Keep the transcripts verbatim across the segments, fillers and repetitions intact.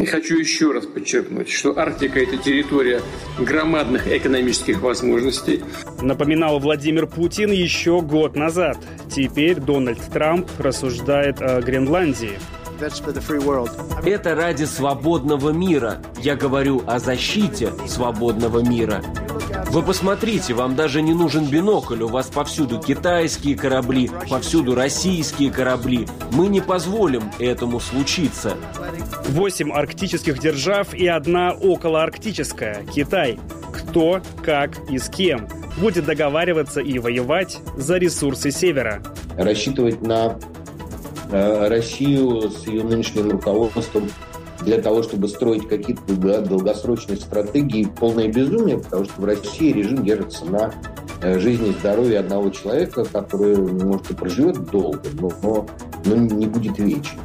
И хочу еще раз подчеркнуть, что Арктика – это территория громадных экономических возможностей. Напоминал Владимир Путин еще год назад. Теперь Дональд Трамп рассуждает о Гренландии. Это ради свободного мира. Я говорю о защите свободного мира. Вы посмотрите, вам даже не нужен бинокль. У вас повсюду китайские корабли, повсюду российские корабли. Мы не позволим этому случиться. Восемь арктических держав и одна околоарктическая – Китай. Кто, как и с кем будет договариваться и воевать за ресурсы Севера? Рассчитывать на э, Россию с ее нынешним руководством для того, чтобы строить какие-то долгосрочные стратегии, полное безумие, потому что в России режим держится на жизни и здоровье одного человека, который, может, и проживет долго, но, но не будет вечен.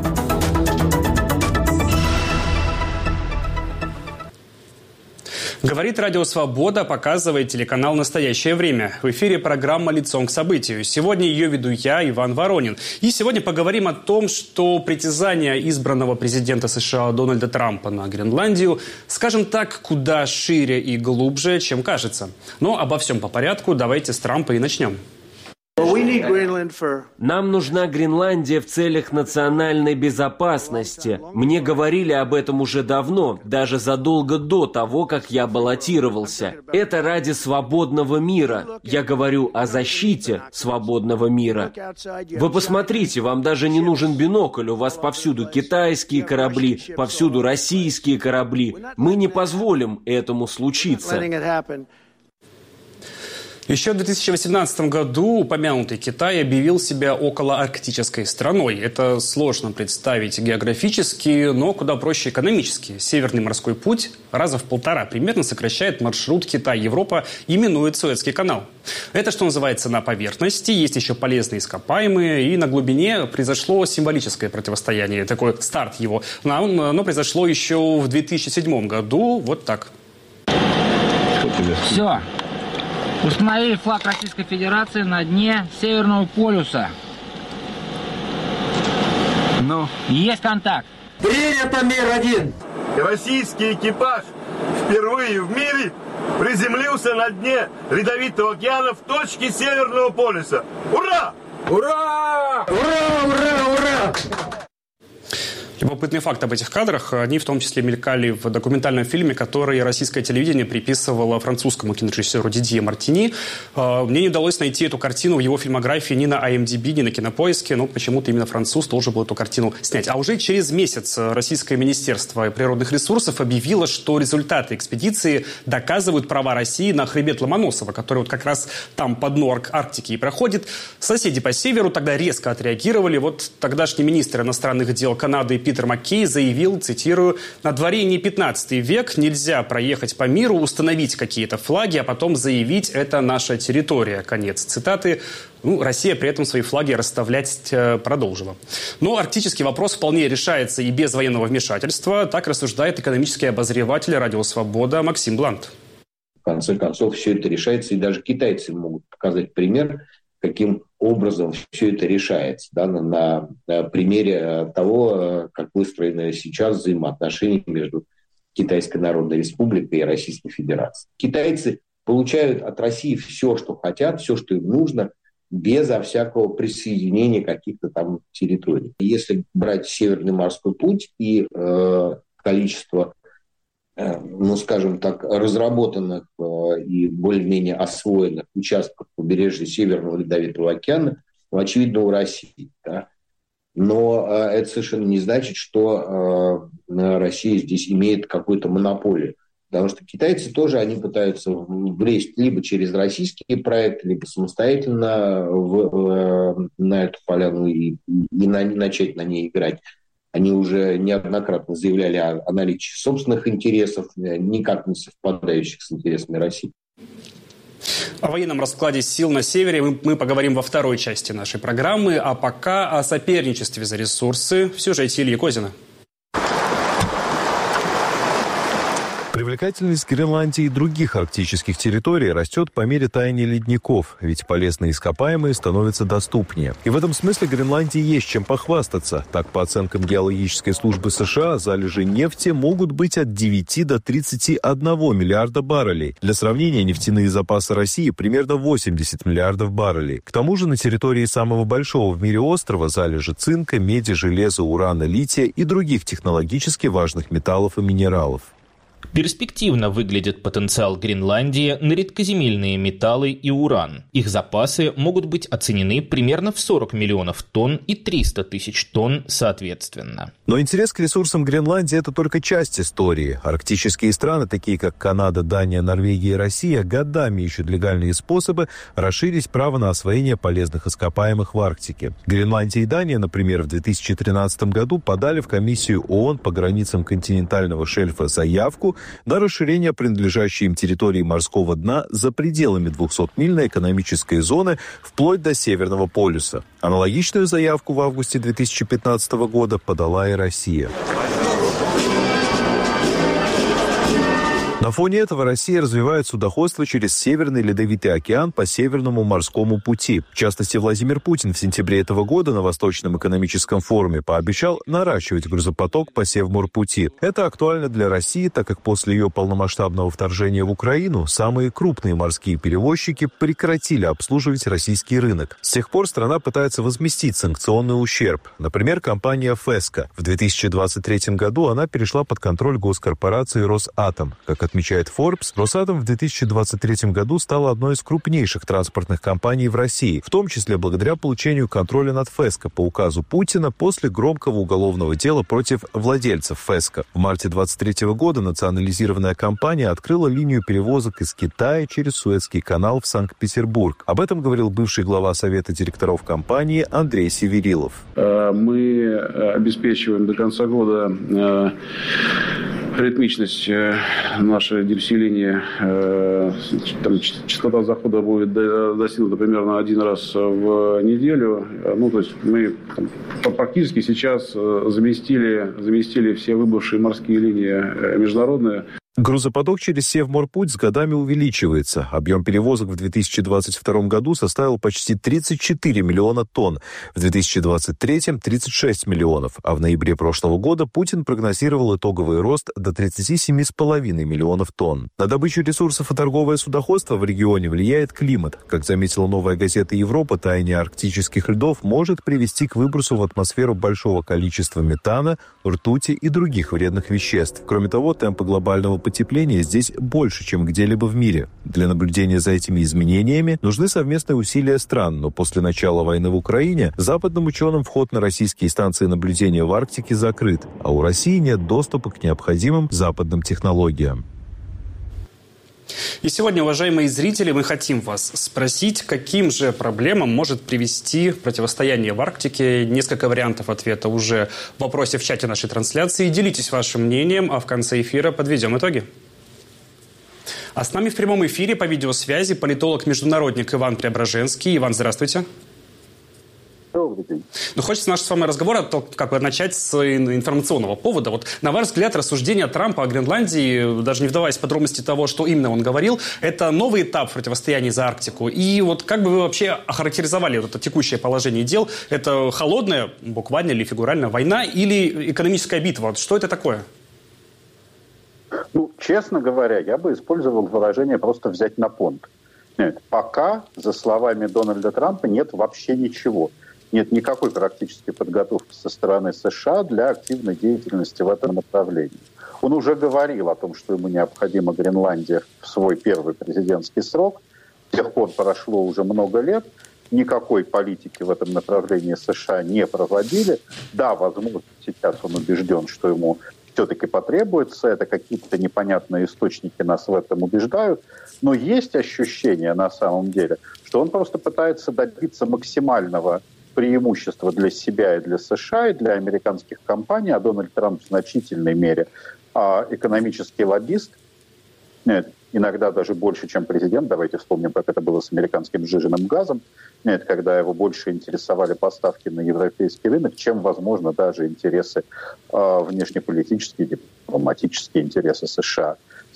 Говорит Радио Свобода, показывает телеканал «Настоящее время». В эфире программа «Лицом к событию». Сегодня ее веду я, Иван Воронин. И сегодня поговорим о том, что притязания избранного президента США Дональда Трампа на Гренландию, скажем так, куда шире и глубже, чем кажется. Но обо всем по порядку. Давайте с Трампа и начнем. Нам нужна Гренландия в целях национальной безопасности. Мне говорили об этом уже давно, даже задолго до того, как я баллотировался. Это ради свободного мира. Я говорю о защите свободного мира. Вы посмотрите, вам даже не нужен бинокль. У вас повсюду китайские корабли, повсюду российские корабли. Мы не позволим этому случиться. Еще в две тысячи восемнадцатом году упомянутый Китай объявил себя околоарктической страной. Это сложно представить географически, но куда проще экономически. Северный морской путь раза в полтора примерно сокращает маршрут Китай-Европа и минует Суэцкий канал. Это, что называется, на поверхности. Есть еще полезные ископаемые. И на глубине произошло символическое противостояние. Такой старт его. Оно произошло еще в две тысячи седьмом году. Вот так. Все. Установили флаг Российской Федерации на дне Северного полюса. Ну, есть контакт. Принято, мир один. Российский экипаж впервые в мире приземлился на дне Ледовитого океана в точке Северного полюса. Ура! Ура! Ура! Ура! Ура! Любопытный факт об этих кадрах. Они в том числе мелькали в документальном фильме, который российское телевидение приписывало французскому кинорежиссеру Дидье Мартини. Мне не удалось найти эту картину в его фильмографии ни на ай эм ди би, ни на Кинопоиске, но почему-то именно француз должен был эту картину снять. А уже через месяц Российское министерство природных ресурсов объявило, что результаты экспедиции доказывают права России на хребет Ломоносова, который вот как раз там по дну Арктики и проходит. Соседи по северу тогда резко отреагировали. Вот тогдашний министр иностранных дел Канады Питер Питер Маккей заявил, цитирую, «На дворе не пятнадцатый век, нельзя проехать по миру, установить какие-то флаги, а потом заявить, это наша территория». Конец цитаты. Ну, Россия при этом свои флаги расставлять продолжила. Но арктический вопрос вполне решается и без военного вмешательства. Так рассуждает экономический обозреватель «Радио Свобода» Максим Блант. В конце концов, все это решается, и даже китайцы могут показать пример, каким образом все это решается, да, на, на примере того, как выстроены сейчас взаимоотношения между Китайской Народной Республикой и Российской Федерацией. Китайцы получают от России все, что хотят, все, что им нужно, безо всякого присоединения каких-то там территорий. Если брать Северный морской путь и э, количество, э, ну, скажем так, разработанных э, и более-менее освоенных участков побережья Северного Ледовитого океана, ну, очевидно, у России. Да? Но э, это совершенно не значит, что э, Россия здесь имеет какую-то монополию. Потому что китайцы тоже, они пытаются влезть либо через российские проекты, либо самостоятельно в, на эту поляну и, и на, начать на ней играть. Они уже неоднократно заявляли о, о наличии собственных интересов, никак не совпадающих с интересами России. О военном раскладе сил на севере мы, мы поговорим во второй части нашей программы, а пока о соперничестве за ресурсы в сюжете Ильи Козина. Привлекательность Гренландии и других арктических территорий растет по мере таяния ледников, ведь полезные ископаемые становятся доступнее. И в этом смысле Гренландии есть чем похвастаться. Так, по оценкам геологической службы США, залежи нефти могут быть от девяти до тридцати одного миллиарда баррелей. Для сравнения, нефтяные запасы России примерно восемьдесят миллиардов баррелей. К тому же на территории самого большого в мире острова залежи цинка, меди, железа, урана, лития и других технологически важных металлов и минералов. Перспективно выглядит потенциал Гренландии на редкоземельные металлы и уран. Их запасы могут быть оценены примерно в сорок миллионов тонн и триста тысяч тонн соответственно. Но интерес к ресурсам Гренландии – это только часть истории. Арктические страны, такие как Канада, Дания, Норвегия и Россия, годами ищут легальные способы расширить право на освоение полезных ископаемых в Арктике. Гренландия и Дания, например, в две тысячи тринадцатом году подали в комиссию ООН по границам континентального шельфа заявку на расширение принадлежащей им территории морского дна за пределами двухсотмильной экономической зоны вплоть до Северного полюса. Аналогичную заявку в августе две тысячи пятнадцатого года подала и Россия. На фоне этого Россия развивает судоходство через Северный Ледовитый океан по Северному морскому пути. В частности, Владимир Путин в сентябре этого года на Восточном экономическом форуме пообещал наращивать грузопоток по Севморпути. Это актуально для России, так как после ее полномасштабного вторжения в Украину самые крупные морские перевозчики прекратили обслуживать российский рынок. С тех пор страна пытается возместить санкционный ущерб. Например, компания «Фэска». В две тысячи двадцать третьем году она перешла под контроль госкорпорации «Росатом». Как отмечает Forbes, Росатом в две тысячи двадцать третьем году стала одной из крупнейших транспортных компаний в России, в том числе благодаря получению контроля над Фэска по указу Путина после громкого уголовного дела против владельцев Фэска. В марте двадцать третьего года национализированная компания открыла линию перевозок из Китая через Суэцкий канал в Санкт-Петербург. Об этом говорил бывший глава Совета директоров компании Андрей Северилов. Мы обеспечиваем до конца года ритмичность нашей дельфи-линии, там частота захода будет достигнута примерно один раз в неделю. Ну, то есть мы там, практически сейчас заместили, заместили все выбывшие морские линии международные. Грузопоток через Севморпуть с годами увеличивается. Объем перевозок в две тысячи двадцать втором году составил почти тридцать четыре миллиона тонн, в две тысячи двадцать третьем – тридцать шесть миллионов, а в ноябре прошлого года Путин прогнозировал итоговый рост до тридцати семи с половиной миллионов тонн. На добычу ресурсов и торговое судоходство в регионе влияет климат. Как заметила новая газета «Европа», таяние арктических льдов может привести к выбросу в атмосферу большого количества метана, ртути и других вредных веществ. Кроме того, темпы глобального потепления здесь больше, чем где-либо в мире. Для наблюдения за этими изменениями нужны совместные усилия стран, но после начала войны в Украине западным ученым вход на российские станции наблюдения в Арктике закрыт, а у России нет доступа к необходимым западным технологиям. И сегодня, уважаемые зрители, мы хотим вас спросить, каким же проблемам может привести противостояние в Арктике. Несколько вариантов ответа уже в вопросе в чате нашей трансляции. Делитесь вашим мнением, а в конце эфира подведем итоги. А с нами в прямом эфире по видеосвязи политолог-международник Иван Преображенский. Иван, здравствуйте. Добрый день. Ну, хочется наш с вами разговор как бы начать с информационного повода. Вот, на ваш взгляд, рассуждения Трампа о Гренландии, даже не вдаваясь в подробности того, что именно он говорил, это новый этап в противостоянии за Арктику. И вот как бы вы вообще охарактеризовали вот это текущее положение дел? Это холодная, буквально или фигурально, война или экономическая битва? Вот что это такое? Ну, честно говоря, я бы использовал выражение «просто взять на понт». Нет, пока, за словами Дональда Трампа, нет вообще ничего. Нет никакой практической подготовки со стороны США для активной деятельности в этом направлении. Он уже говорил о том, что ему необходима Гренландия в свой первый президентский срок. С тех пор прошло уже много лет. Никакой политики в этом направлении США не проводили. Да, возможно, сейчас он убежден, что ему все-таки потребуется. Это какие-то непонятные источники нас в этом убеждают. Но есть ощущение на самом деле, что он просто пытается добиться максимального преимущества для себя и для США, и для американских компаний, а Дональд Трамп в значительной мере а, экономический лоббист, нет, иногда даже больше, чем президент. Давайте вспомним, как это было с американским сжиженным газом, нет, когда его больше интересовали поставки на европейский рынок, чем, возможно, даже интересы а, внешнеполитические, дипломатические интересы США.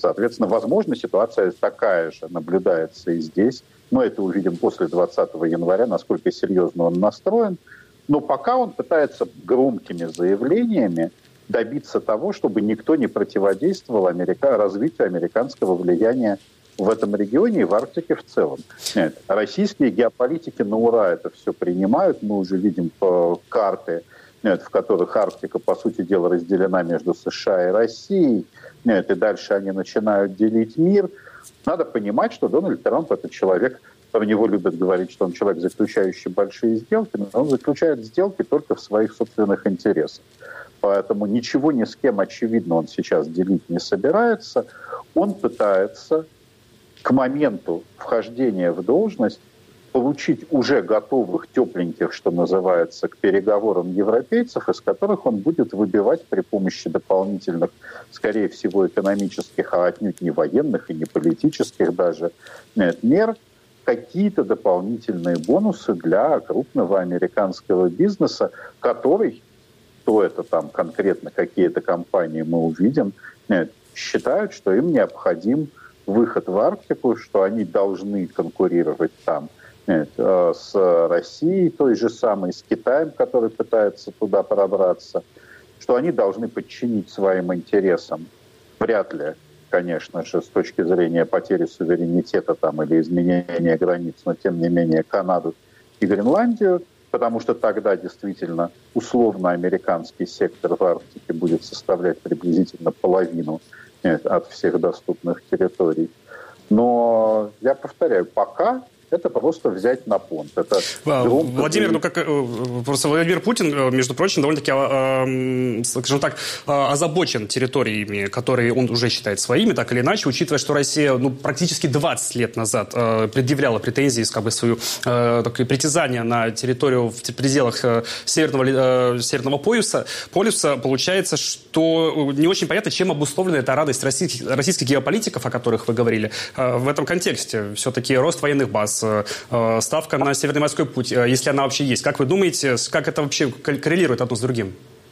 Соответственно, возможно, ситуация такая же наблюдается и здесь. Но это увидим после двадцатого января, насколько серьезно он настроен. Но пока он пытается громкими заявлениями добиться того, чтобы никто не противодействовал Америка... развитию американского влияния в этом регионе и в Арктике в целом. Нет, российские геополитики на ура это все принимают. Мы уже видим карты, нет, в которых Арктика, по сути дела, разделена между США и Россией. Нет, и дальше они начинают делить мир. Надо понимать, что Дональд Трамп – это человек, про него любят говорить, что он человек, заключающий большие сделки, но он заключает сделки только в своих собственных интересах. Поэтому ничего ни с кем, очевидно, он сейчас делить не собирается. Он пытается к моменту вхождения в должность получить уже готовых, тепленьких, что называется, к переговорам европейцев, из которых он будет выбивать при помощи дополнительных, скорее всего, экономических, а отнюдь не военных и не политических даже нет, мер, какие-то дополнительные бонусы для крупного американского бизнеса, который, то это там конкретно какие-то компании мы увидим, нет, считают, что им необходим выход в Арктику, что они должны конкурировать там нет, с Россией, той же самой, с Китаем, который пытается туда пробраться, что они должны подчинить своим интересам, вряд ли, конечно же, с точки зрения потери суверенитета там, или изменения границ, но тем не менее Канаду и Гренландию, потому что тогда действительно условно американский сектор в Арктике будет составлять приблизительно половину нет, от всех доступных территорий. Но, я повторяю, пока это просто взять на понт. Это Владимир, ну как просто Владимир Путин, между прочим, довольно-таки, скажем так, озабочен территориями, которые он уже считает своими, так или иначе, учитывая, что Россия ну, практически двадцать лет назад предъявляла претензии, как бы свою такое притязание на территорию в пределах северного, северного полюса, полюса, получается, что не очень понятно, чем обусловлена эта радость российских, российских геополитиков, о которых вы говорили, в этом контексте. Все-таки рост военных баз, ставка на Северный морской путь, если она вообще есть. Как вы думаете, как это вообще коррелирует одно с другим?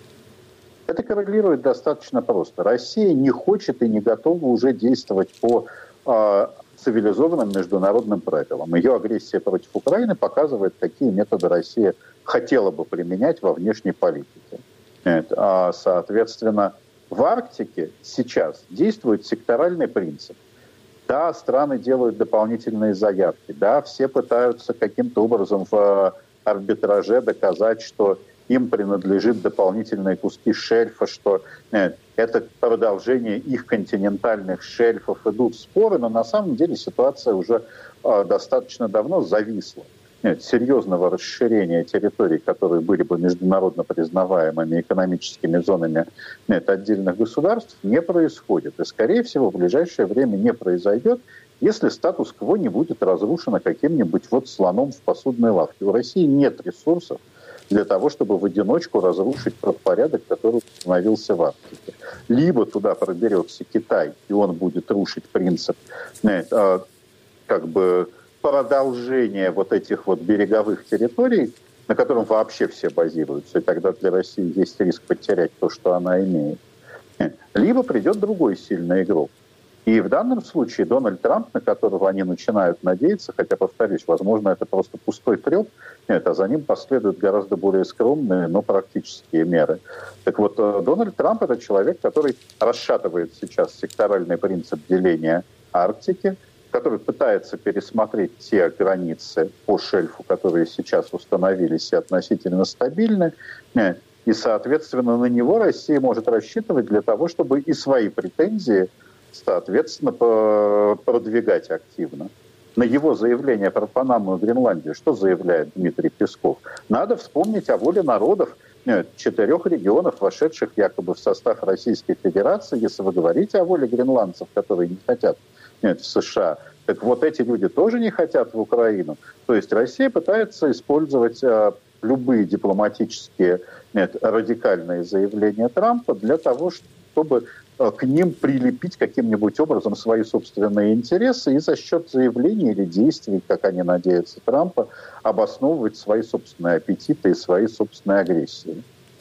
Это коррелирует достаточно просто. Россия не хочет и не готова уже действовать по э, цивилизованным международным правилам. Ее агрессия против Украины показывает, какие методы Россия хотела бы применять во внешней политике. Нет, а, соответственно, в Арктике сейчас действует секторальный принцип. Да, страны делают дополнительные заявки, да, все пытаются каким-то образом в арбитраже доказать, что им принадлежит дополнительные куски шельфа, что нет, это продолжение их континентальных шельфов, идут споры, но на самом деле ситуация уже э, достаточно давно зависла. Нет, серьезного расширения территорий, которые были бы международно признаваемыми экономическими зонами нет, отдельных государств, не происходит. И, скорее всего, в ближайшее время не произойдет, если статус-кво не будет разрушено каким-нибудь вот слоном в посудной лавке. У России нет ресурсов для того, чтобы в одиночку разрушить тот порядок, который установился в Арктике. Либо туда проберется Китай, и он будет рушить принцип нет, как бы продолжение вот этих вот береговых территорий, на котором вообще все базируются, и тогда для России есть риск потерять то, что она имеет. Либо придет другой сильный игрок. И в данном случае Дональд Трамп, на которого они начинают надеяться, хотя, повторюсь, возможно, это просто пустой треп, нет, а за ним последуют гораздо более скромные, но практические меры. Так вот, Дональд Трамп – это человек, который расшатывает сейчас секторальный принцип деления Арктики, который пытается пересмотреть те границы по шельфу, которые сейчас установились и относительно стабильны. И, соответственно, на него Россия может рассчитывать для того, чтобы и свои претензии, соответственно, продвигать активно. На его заявление про Панаму и Гренландию, что заявляет Дмитрий Песков? Надо вспомнить о воле народов четырех регионов, вошедших якобы в состав Российской Федерации, если вы говорите о воле гренландцев, которые не хотят нет, в США. Так вот эти люди тоже не хотят в Украину. То есть Россия пытается использовать а, любые дипломатические нет, радикальные заявления Трампа для того, чтобы а, к ним прилепить каким-нибудь образом свои собственные интересы и за счет заявлений или действий, как они надеются, Трампа, обосновывать свои собственные аппетиты и свои собственные агрессии.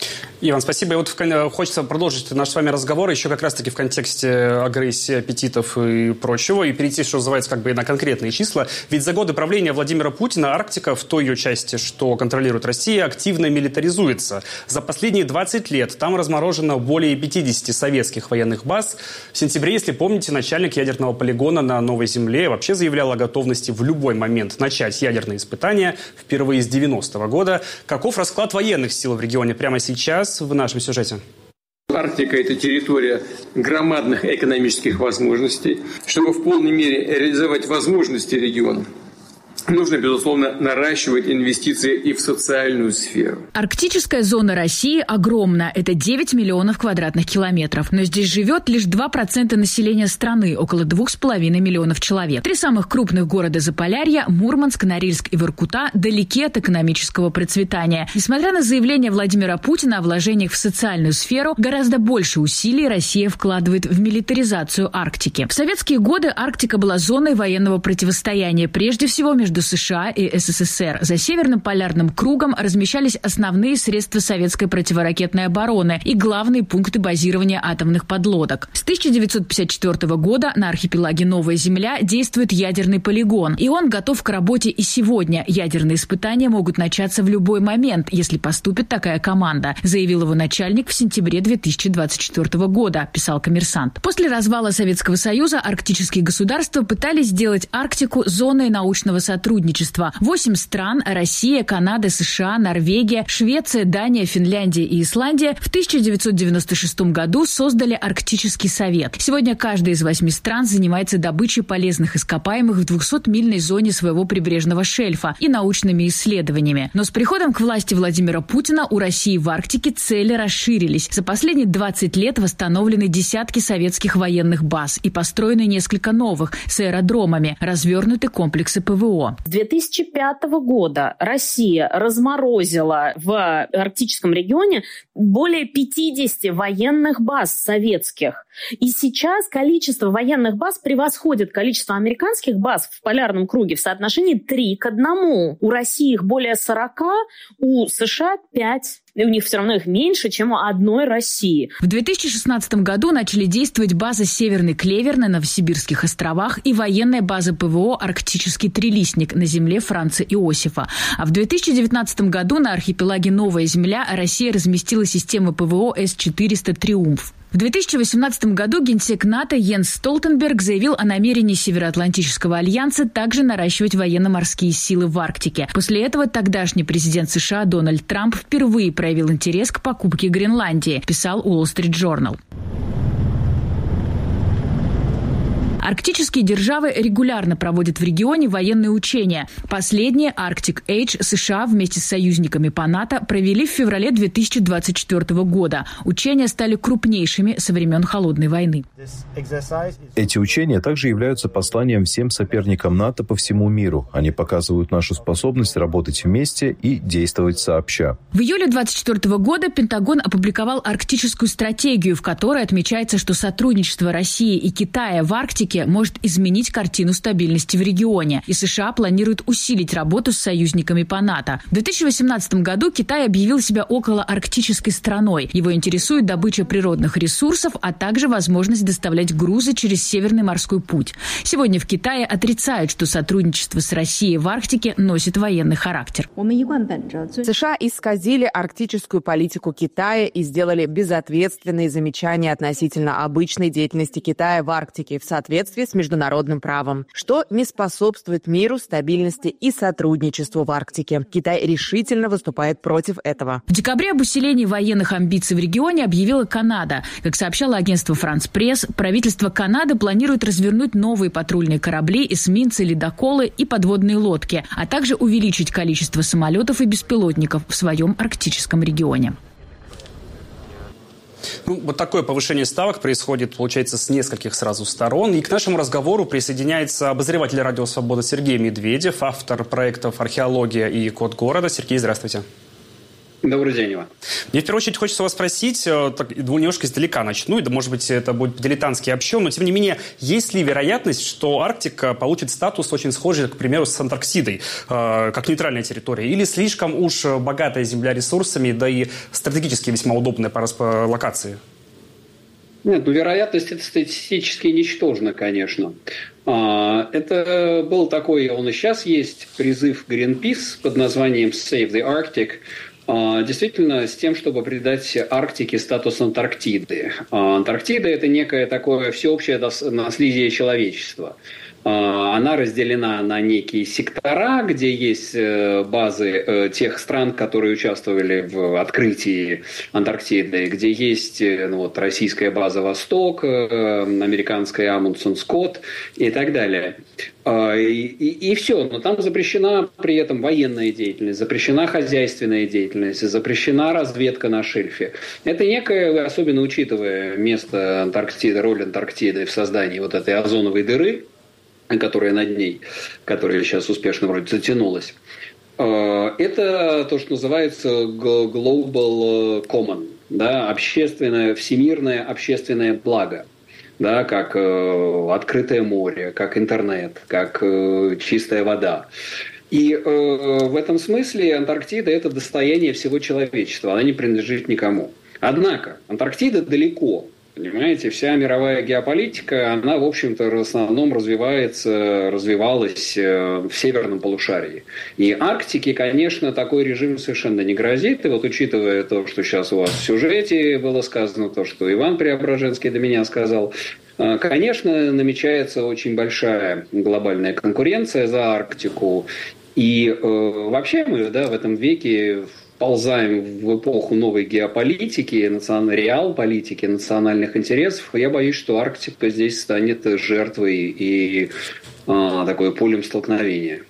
Иван, спасибо. И вот хочется продолжить наш с вами разговор еще как раз-таки в контексте агрессии, аппетитов и прочего, и перейти, что называется, как бы на конкретные числа. Ведь за годы правления Владимира Путина Арктика в той ее части, что контролирует Россия, активно милитаризуется. За последние двадцать лет там разморожено более пятидесяти советских военных баз. В сентябре, если помните, начальник ядерного полигона на Новой Земле вообще заявлял о готовности в любой момент начать ядерные испытания впервые с девяностого года. Каков расклад военных сил в регионе прямо сейчас в нашем сюжете? Арктика – это территория громадных экономических возможностей. Чтобы в полной мере реализовать возможности региона, нужно, безусловно, наращивать инвестиции и в социальную сферу. Арктическая зона России огромна. Это девять миллионов квадратных километров. Но здесь живет лишь два процента населения страны, около двух с половиной миллионов человек. Три самых крупных города Заполярья – Мурманск, Норильск и Воркута – далеки от экономического процветания. Несмотря на заявление Владимира Путина о вложениях в социальную сферу, гораздо больше усилий Россия вкладывает в милитаризацию Арктики. В советские годы Арктика была зоной военного противостояния, прежде всего между Между США и СССР. За Северным полярным кругом размещались основные средства советской противоракетной обороны и главные пункты базирования атомных подлодок. С тысяча девятьсот пятьдесят четвёртого года на архипелаге Новая Земля действует ядерный полигон, и он готов к работе и сегодня. Ядерные испытания могут начаться в любой момент, если поступит такая команда, заявил его начальник в сентябре две тысячи двадцать четвёртого года, писал «Коммерсант». После развала Советского Союза арктические государства пытались сделать Арктику зоной научного сотрудничества. Сотрудничества. Восемь стран – Россия, Канада, США, Норвегия, Швеция, Дания, Финляндия и Исландия – в тысяча девятьсот девяносто шестом году создали Арктический совет. Сегодня каждая из восьми стран занимается добычей полезных ископаемых в двухсотмильной зоне своего прибрежного шельфа и научными исследованиями. Но с приходом к власти Владимира Путина у России в Арктике цели расширились. За последние двадцать лет восстановлены десятки советских военных баз и построены несколько новых с аэродромами, развернуты комплексы ПВО. С две тысячи пятого года Россия разморозила в арктическом регионе более пятидесяти военных баз советских. И сейчас количество военных баз превосходит количество американских баз в полярном круге в соотношении три к одному. У России их более сорока, у США пять. И у них все равно их меньше, чем у одной России. В две тысячи шестнадцатом году начали действовать база «Северный клевер» на Новосибирских островах и военная база ПВО «Арктический трилистник» на земле Франца Иосифа. А в две тысячи девятнадцатом году на архипелаге Новая Земля Россия разместила системы ПВО С четыреста «Триумф». В две тысячи восемнадцатом году генсек НАТО Йенс Столтенберг заявил о намерении Североатлантического альянса также наращивать военно-морские силы в Арктике. После этого тогдашний президент США Дональд Трамп впервые проявил интерес к покупке Гренландии, писал Wall Street Journal. Арктические державы регулярно проводят в регионе военные учения. Последние, Arctic Age, США вместе с союзниками по НАТО провели в феврале две тысячи двадцать четвёртого года. Учения стали крупнейшими со времен Холодной войны. Эти учения также являются посланием всем соперникам НАТО по всему миру. Они показывают нашу способность работать вместе и действовать сообща. В июле двадцать четвёртого года Пентагон опубликовал арктическую стратегию, в которой отмечается, что сотрудничество России и Китая в Арктике может изменить картину стабильности в регионе, и США планируют усилить работу с союзниками по НАТО. В две тысячи восемнадцатом году Китай объявил себя околоарктической страной. Его интересует добыча природных ресурсов, а также возможность доставлять грузы через Северный морской путь. Сегодня в Китае отрицают, что сотрудничество с Россией в Арктике носит военный характер. США исказили арктическую политику Китая и сделали безответственные замечания относительно обычной деятельности Китая в Арктике в соответствии с международным правом, что не способствует миру, стабильности и сотрудничеству в Арктике. Китай решительно выступает против этого. В декабре об усилении военных амбиций в регионе объявила Канада. Как сообщало агентство «Франс Пресс», правительство Канады планирует развернуть новые патрульные корабли, эсминцы, ледоколы и подводные лодки, а также увеличить количество самолетов и беспилотников в своем арктическом регионе. Ну, вот такое повышение ставок происходит, получается, с нескольких сразу сторон. И к нашему разговору присоединяется обозреватель «Радио Свобода» Сергей Медведев, автор проектов «Археология» и «Код города». Сергей, здравствуйте. Добрый день, Иван. Мне в первую очередь хочется вас спросить, так, немножко издалека начну, и, может быть, это будет по-дилетантски общо, но, тем не менее, есть ли вероятность, что Арктика получит статус очень схожий, к примеру, с Антарктидой, э, как нейтральная территория, или слишком уж богатая земля ресурсами, да и стратегически весьма удобная по, по локации? Нет, ну, вероятность это статистически ничтожна, конечно. Это был такой, он и сейчас есть, призыв Greenpeace под названием Save the Arctic, действительно с тем, чтобы придать Арктике статус Антарктиды. Антарктида – это некое такое всеобщее наследие человечества. Она разделена на некие сектора, где есть базы тех стран, которые участвовали в открытии Антарктиды, где есть ну, вот, российская база «Восток», американская «Амундсен Скотт» и так далее. И, и, и все. Но там запрещена при этом военная деятельность, запрещена хозяйственная деятельность, запрещена разведка на шельфе. Это некое, особенно учитывая место Антарктиды, роль Антарктиды в создании вот этой озоновой дыры, которая над ней, которая сейчас успешно вроде затянулась. Это то, что называется global common, да, общественное, всемирное общественное благо, да, как открытое море, как интернет, как чистая вода. И в этом смысле Антарктида – это достояние всего человечества, она не принадлежит никому. Однако Антарктида далеко. Понимаете, вся мировая геополитика, она, в общем-то, в основном развивается, развивалась в северном полушарии. И Арктике, конечно, такой режим совершенно не грозит. И вот учитывая то, что сейчас у вас в сюжете было сказано, то, что Иван Преображенский до меня сказал, конечно, намечается очень большая глобальная конкуренция за Арктику. И э, вообще мы да, в этом веке ползаем в эпоху новой геополитики, реал-политики, национальных интересов. Я боюсь, что Арктика здесь станет жертвой и а, такой полем столкновения.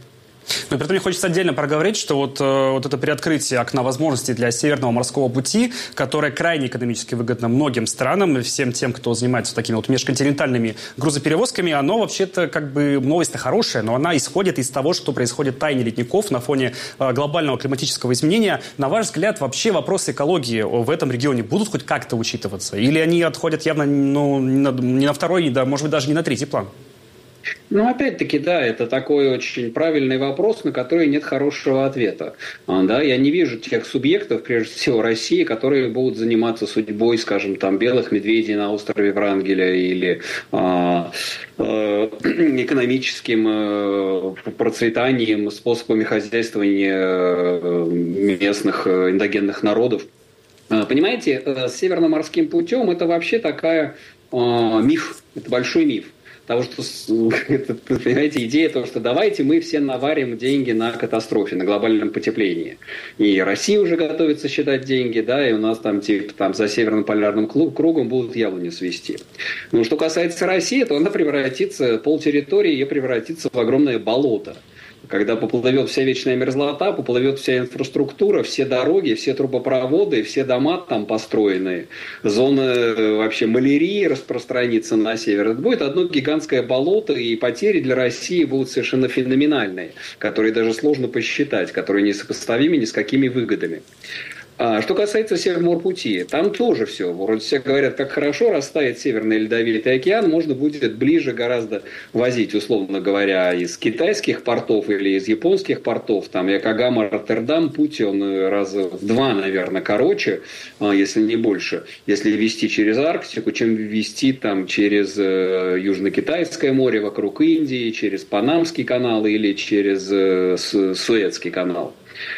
Но при этом мне хочется отдельно проговорить, что вот, вот это приоткрытие окна возможностей для Северного морского пути, которое крайне экономически выгодно многим странам и всем тем, кто занимается такими вот межконтинентальными грузоперевозками, оно вообще-то как бы новость-то хорошая, но она исходит из того, что происходит в тайне ледников на фоне глобального климатического изменения. На ваш взгляд, вообще вопросы экологии в этом регионе будут хоть как-то учитываться? Или они отходят явно ну, не, на, не на второй, да, может быть, даже не на третий план? Ну, опять-таки, да, это такой очень правильный вопрос, на который нет хорошего ответа. Да, я не вижу тех субъектов, прежде всего России, которые будут заниматься судьбой, скажем, там, белых медведей на острове Врангеля или а, а, экономическим а, процветанием, способами хозяйствования местных эндогенных народов. Понимаете, с Северно-морским путем это вообще такая а, миф, это большой миф. Потому что, понимаете, идея того, что давайте мы все наварим деньги на катастрофе, на глобальном потеплении. И Россия уже готовится считать деньги, да, и у нас там, типа, там за Северным полярным кругом будут яблони свести. Но что касается России, то она превратится, полтерритории ее превратится в огромное болото. Когда поплывет вся вечная мерзлота, поплывет вся инфраструктура, все дороги, все трубопроводы, все дома там построенные, зона вообще малярии распространится на север. Это будет одно гигантское болото, и потери для России будут совершенно феноменальные, которые даже сложно посчитать, которые несопоставимы ни с какими выгодами. А что касается Севморпути, там тоже все. Вроде все говорят, как хорошо растает Северный Ледовитый океан, можно будет ближе гораздо возить, условно говоря, из китайских портов или из японских портов. Там Якогама, Роттердам, путь он раза в два, наверное, короче, если не больше, если вести через Арктику, чем вести там через Южно-Китайское море вокруг Индии, через Панамский канал или через Суэцкий канал.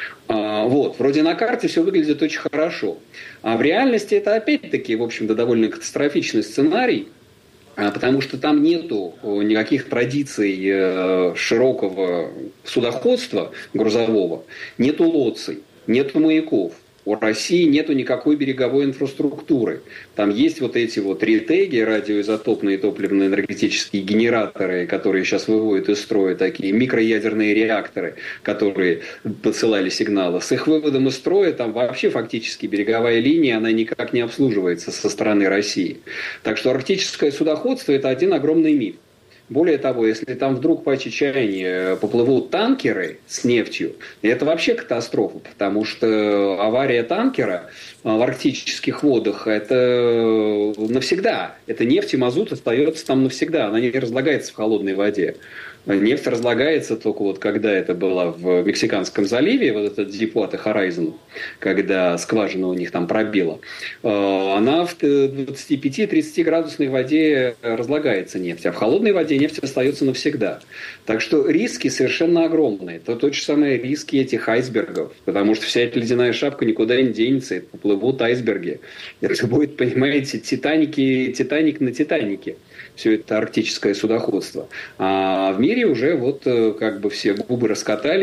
Вот, вроде на карте все выглядит очень хорошо. А в реальности это опять-таки, в общем-то, довольно катастрофичный сценарий, потому что там нету никаких традиций широкого судоходства грузового, нету лоций, нету маяков. У России нету никакой береговой инфраструктуры. Там есть вот эти вот РИТЭГи, радиоизотопные топливно-энергетические генераторы, которые сейчас выводят из строя, такие микроядерные реакторы, которые посылали сигналы. С их выводом из строя там вообще фактически береговая линия, она никак не обслуживается со стороны России. Так что арктическое судоходство – это один огромный миф. Более того, если там вдруг по Чечне поплывут танкеры с нефтью, это вообще катастрофа, потому что авария танкера в арктических водах – это навсегда. Это нефть и мазут остается там навсегда, она не разлагается в холодной воде. Нефть разлагается только вот когда это было в Мексиканском заливе, вот этот Deepwater Horizon, когда скважина у них там пробила, она в двадцати пяти - тридцати градусной воде разлагается нефть, а в холодной воде нефть остается навсегда. Так что риски совершенно огромные. Это тот же самый риски этих айсбергов, потому что вся эта ледяная шапка никуда не денется, это поплывут айсберги. Это будет, понимаете, Титаники, Титаник на Титанике. Все это арктическое судоходство. А в мире уже вот как бы все губы раскатали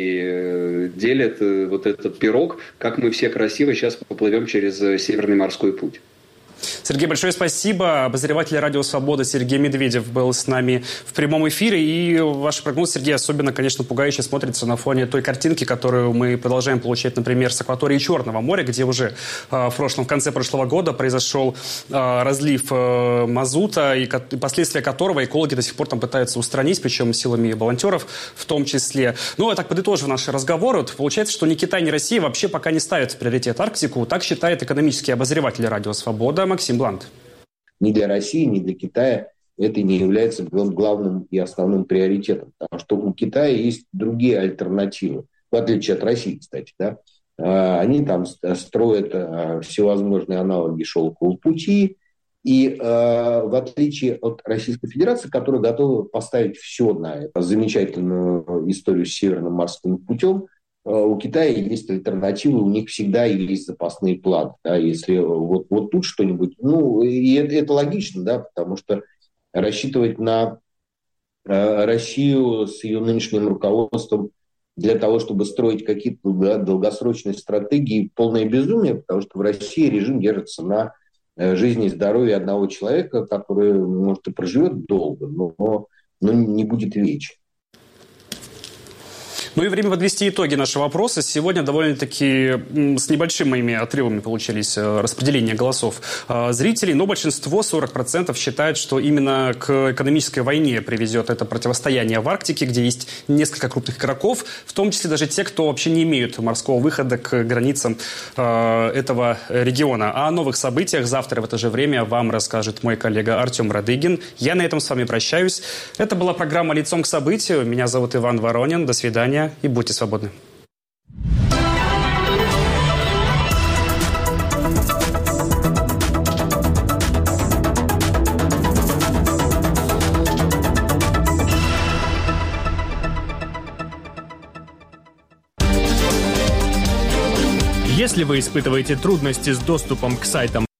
и делят вот этот пирог, как мы все красиво сейчас поплывем через Северный морской путь. Сергей, большое спасибо. Обозреватель «Радио Свобода» Сергей Медведев был с нами в прямом эфире. И ваш прогноз, Сергей, особенно, конечно, пугающе смотрится на фоне той картинки, которую мы продолжаем получать, например, с акватории Черного моря, где уже э, в прошлом, в конце прошлого года произошел э, разлив э, мазута, и, и последствия которого экологи до сих пор там пытаются устранить, причем силами волонтеров в том числе. Ну, я так подытожу наш разговор. Вот, получается, что ни Китай, ни Россия вообще пока не ставят в приоритет Арктику. Так считает экономический обозреватель «Радио Свобода» Максим Блант. Ни для России, ни для Китая это не является главным и основным приоритетом, потому что у Китая есть другие альтернативы, в отличие от России, кстати, да. Они там строят всевозможные аналоги шелкового пути, и в отличие от Российской Федерации, которая готова поставить все на эту замечательную историю с Северным морским путем, у Китая есть альтернативы, у них всегда есть запасные планы. Да, если вот, вот тут что-нибудь... Ну, и это, это логично, да, потому что рассчитывать на э, Россию с ее нынешним руководством для того, чтобы строить какие-то да, долгосрочные стратегии, полное безумие, потому что в России режим держится на э, жизни и здоровье одного человека, который, может, и проживет долго, но, но не будет вечен. Ну и время подвести итоги нашего опроса. Сегодня довольно-таки с небольшими отрывами получились распределения голосов зрителей, но большинство, сорок процентов, считают, что именно к экономической войне приведет это противостояние в Арктике, где есть несколько крупных игроков, в том числе даже те, кто вообще не имеют морского выхода к границам этого региона. А о новых событиях завтра в это же время вам расскажет мой коллега Артем Радыгин. Я на этом с вами прощаюсь. Это была программа «Лицом к событию». Меня зовут Иван Воронин. До свидания. И будьте свободны. Если вы испытываете трудности с доступом к сайтам